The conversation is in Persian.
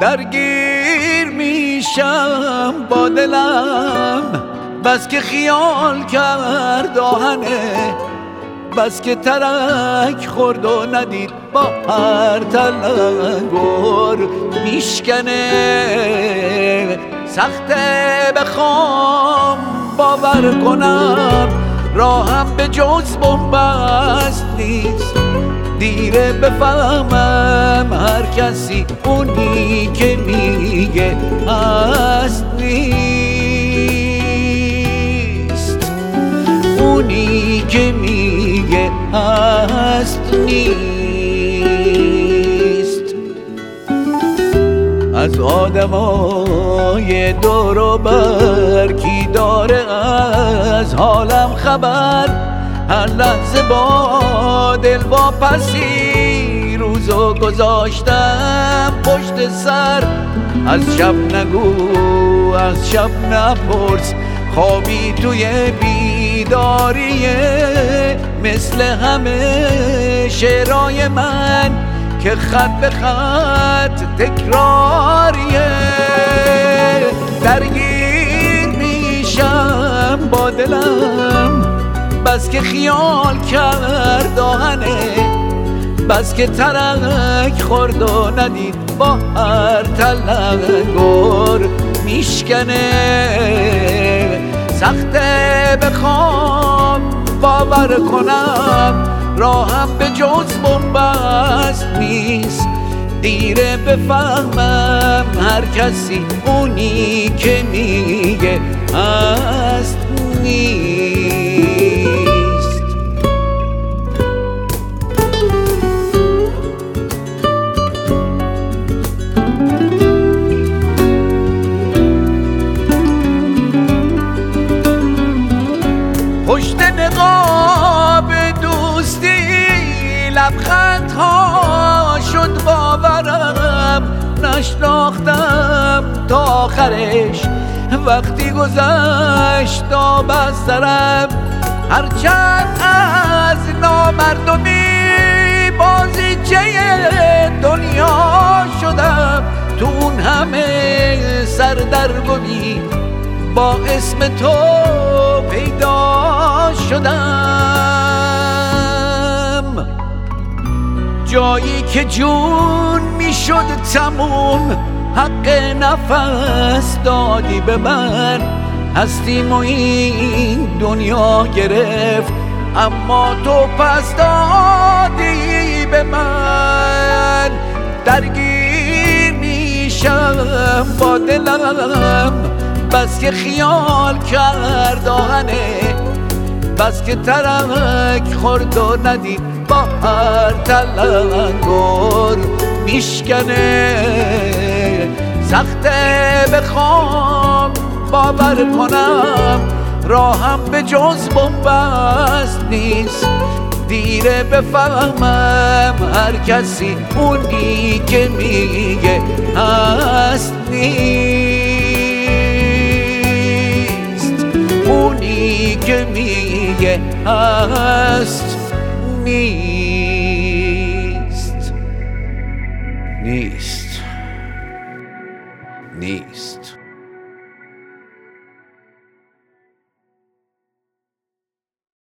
درگیر میشم با دلم، بس که خیال کرد آهنه، بس که ترک خورد و ندید با هر تلنگر میشکنه. سخته بخوام باور کنم، راهم به جز بنبست نیست. دیره بفهمم هر کسی اونی که میگه هست نیست، اونی که میگه هست نیست. از آدمای دور و بر کی داره از حالم خبر؟ هر لحظه با دل واپسی روزو گذاشتم پشت سر. از شب نگو از شب نپرس، خوابی توی بیداریه، مثل همه شعرهای من که خط به خط تکراریه. درگیر میشم با دلم، بس که خیال کرد آهنه، بس که ترک خورد و ندید با هر تلنگر میشکنه. سخته بخوام باور کنم، راهم به جز بنبست نیست. دیره بفهمم هر کسی اونی که میگه هست نیست. پشت نقاب دوستی لبخندها شد باورم، نشناختم تا آخرش وقتی گذشت تا بسترم. هرچند از نامردمی بازیچه دنیا شدم، تو اون همه سردرگمی با اسم تو پیدا شدم. جایی که جون میشد تموم، حق نفس دادی به من. هستیم و این دنیا گرفت، اما تو پس دادی به من. درگیر میشم با دلم، بس که خیال کرد آهنه، بس که ترک خورد و ندید با هر تلنگر میشکنه. سخته بخوام باور کنم، راهم به جز بنبست نیست. دیره بفهمم هر کسی اونی که میگه هست نیست، اونی که میگه هست نیست.